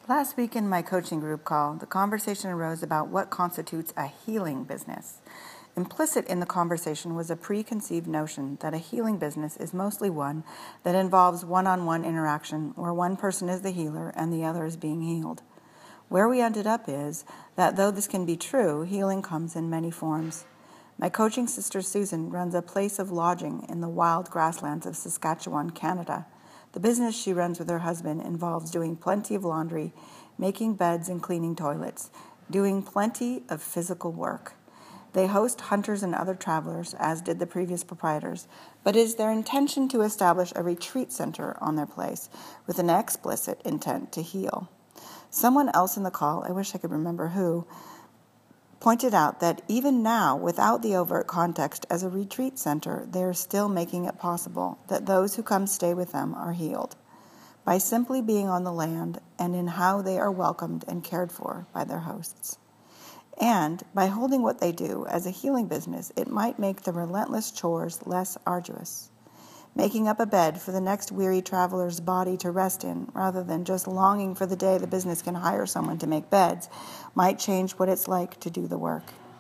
Last week in my coaching group call, the conversation arose about what constitutes a healing business. Implicit in the conversation was a preconceived notion that a healing business is mostly one that involves one-on-one interaction where one person is the healer and the other is being healed. Where we ended up is that though this can be true, healing comes in many forms. My coaching sister Susan runs a place of lodging in the wild grasslands of Saskatchewan, Canada. The business she runs with her husband involves doing plenty of laundry, making beds and cleaning toilets, doing plenty of physical work. They host hunters and other travelers, as did the previous proprietors, but it is their intention to establish a retreat center on their place with an explicit intent to heal. Someone else in the call, I wish I could remember who, pointed out that even now, without the overt context as a retreat center, they are still making it possible that those who come stay with them are healed by simply being on the land and in how they are welcomed and cared for by their hosts. And by holding what they do as a healing business, it might make the relentless chores less arduous. Making up a bed for the next weary traveler's body to rest in, rather than just longing for the day the business can hire someone to make beds, might change what it's like to do the work.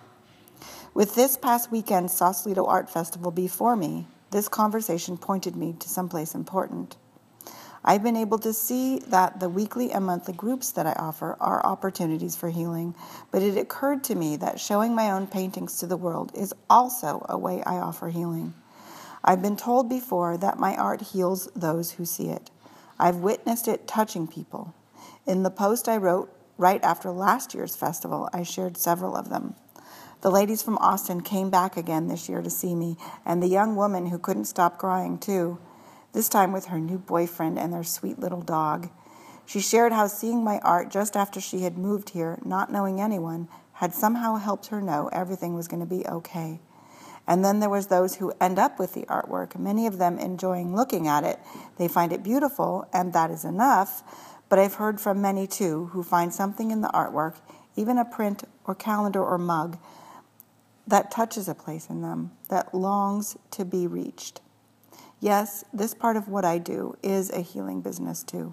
With this past weekend's Sausalito Art Festival before me, this conversation pointed me to someplace important. I've been able to see that the weekly and monthly groups that I offer are opportunities for healing, but it occurred to me that showing my own paintings to the world is also a way I offer healing. I've been told before that my art heals those who see it. I've witnessed it touching people. In the post I wrote right after last year's festival, I shared several of them. The ladies from Austin came back again this year to see me, and the young woman who couldn't stop crying too, this time with her new boyfriend and their sweet little dog. She shared how seeing my art just after she had moved here, not knowing anyone, had somehow helped her know everything was going to be okay. And then there was those who end up with the artwork, many of them enjoying looking at it. They find it beautiful, and that is enough. But I've heard from many, too, who find something in the artwork, even a print or calendar or mug, that touches a place in them, that longs to be reached. Yes, this part of what I do is a healing business, too.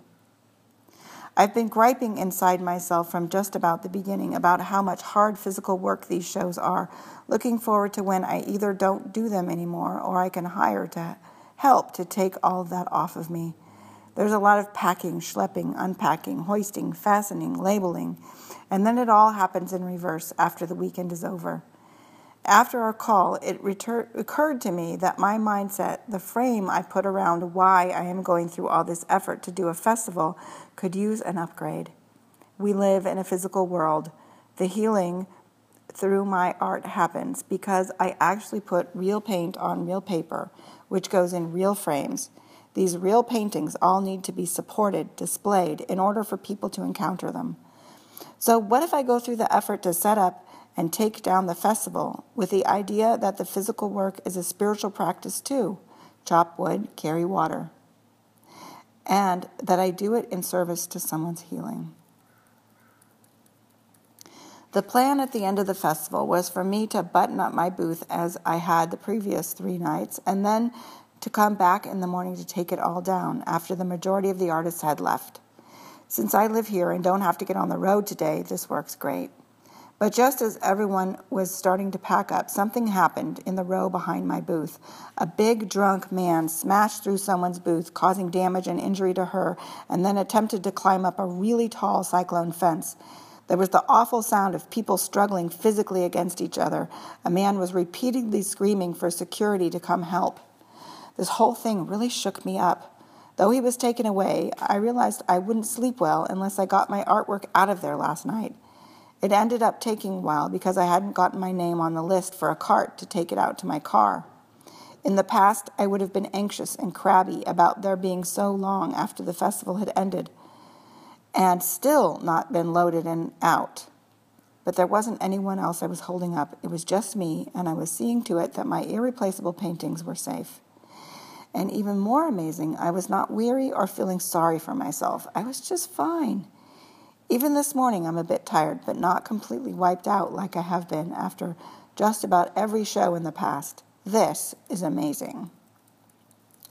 I've been griping inside myself from just about the beginning about how much hard physical work these shows are, looking forward to when I either don't do them anymore or I can hire to help to take all of that off of me. There's a lot of packing, schlepping, unpacking, hoisting, fastening, labeling, and then it all happens in reverse after the weekend is over. After our call, it occurred to me that my mindset, the frame I put around why I am going through all this effort to do a festival, could use an upgrade. We live in a physical world. The healing through my art happens because I actually put real paint on real paper, which goes in real frames. These real paintings all need to be supported, displayed, in order for people to encounter them. So what if I go through the effort to set up and take down the festival with the idea that the physical work is a spiritual practice too? Chop wood, carry water. And that I do it in service to someone's healing. The plan at the end of the festival was for me to button up my booth as I had the previous 3 nights, and then to come back in the morning to take it all down after the majority of the artists had left. Since I live here and don't have to get on the road today, this works great. But just as everyone was starting to pack up, something happened in the row behind my booth. A big drunk man smashed through someone's booth, causing damage and injury to her, and then attempted to climb up a really tall cyclone fence. There was the awful sound of people struggling physically against each other. A man was repeatedly screaming for security to come help. This whole thing really shook me up. Though he was taken away, I realized I wouldn't sleep well unless I got my artwork out of there last night. It ended up taking a while because I hadn't gotten my name on the list for a cart to take it out to my car. In the past, I would have been anxious and crabby about there being so long after the festival had ended and still not been loaded and out. But there wasn't anyone else I was holding up. It was just me, and I was seeing to it that my irreplaceable paintings were safe. And even more amazing, I was not weary or feeling sorry for myself. I was just fine. Even this morning, I'm a bit tired, but not completely wiped out like I have been after just about every show in the past. This is amazing.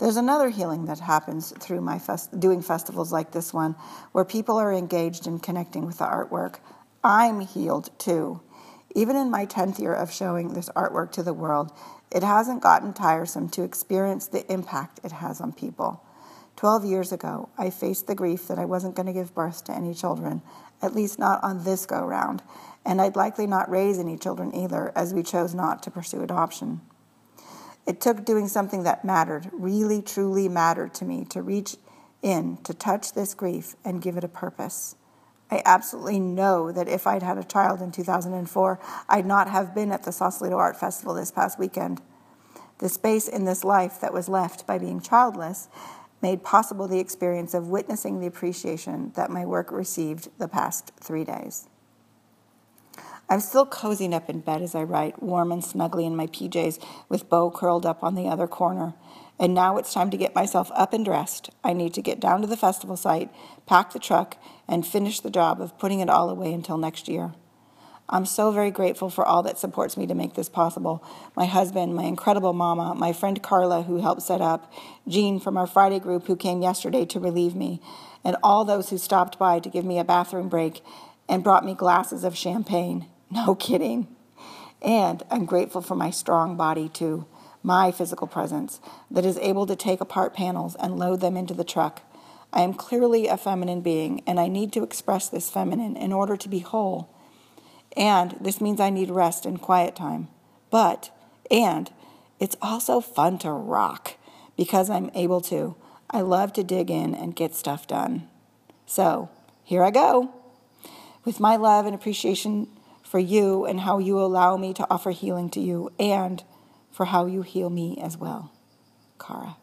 There's another healing that happens through my doing festivals like this one, where people are engaged in connecting with the artwork. I'm healed too. Even in my 10th year of showing this artwork to the world, it hasn't gotten tiresome to experience the impact it has on people. 12 years ago, I faced the grief that I wasn't going to give birth to any children, at least not on this go-round, and I'd likely not raise any children either, as we chose not to pursue adoption. It took doing something that mattered, really, truly mattered to me, to reach in, to touch this grief and give it a purpose. I absolutely know that if I'd had a child in 2004, I'd not have been at the Sausalito Art Festival this past weekend. The space in this life that was left by being childless made possible the experience of witnessing the appreciation that my work received the past 3 days. I'm still cozying up in bed as I write, warm and snuggly in my PJs with Bo curled up on the other corner. And now it's time to get myself up and dressed. I need to get down to the festival site, pack the truck, and finish the job of putting it all away until next year. I'm so very grateful for all that supports me to make this possible. My husband, my incredible mama, my friend Carla, who helped set up, Jean from our Friday group who came yesterday to relieve me, and all those who stopped by to give me a bathroom break and brought me glasses of champagne. No kidding. And I'm grateful for my strong body, too, my physical presence that is able to take apart panels and load them into the truck. I am clearly a feminine being, and I need to express this feminine in order to be whole. And this means I need rest and quiet time. And it's also fun to rock because I'm able to. I love to dig in and get stuff done. So here I go. With my love and appreciation for you and how you allow me to offer healing to you, and for how you heal me as well. Cara.